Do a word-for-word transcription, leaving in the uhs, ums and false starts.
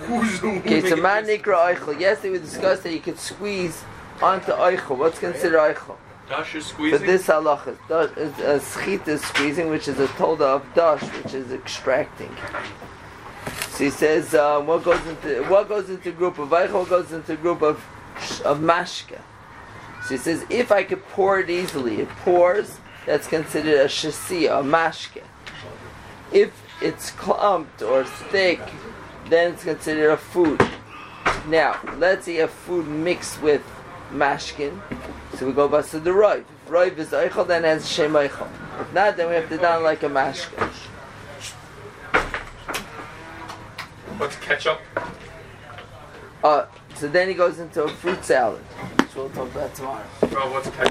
Okay, so man nikra eichel. Yesterday we discussed that you could squeeze onto eichel. What's considered eichel? Dash is squeezing? For this halacha, dash is a schit is squeezing, which is a tolda of dash, which is extracting. So he says, uh, what goes into what goes into group of eichel? What goes into group of of mashke? So he says, if I could pour it easily, it pours. That's considered a shasiya, a mashke. If it's clumped or thick, then it's considered a food. Now, let's say a food mixed with mashkin. So we go back to the roiv. If roiv is eichel, then it has shem eichel. If not, then we have to down like a mashkin. What's ketchup? Uh, so then he goes into a fruit salad, which we'll talk about tomorrow. Bro, what's ketchup?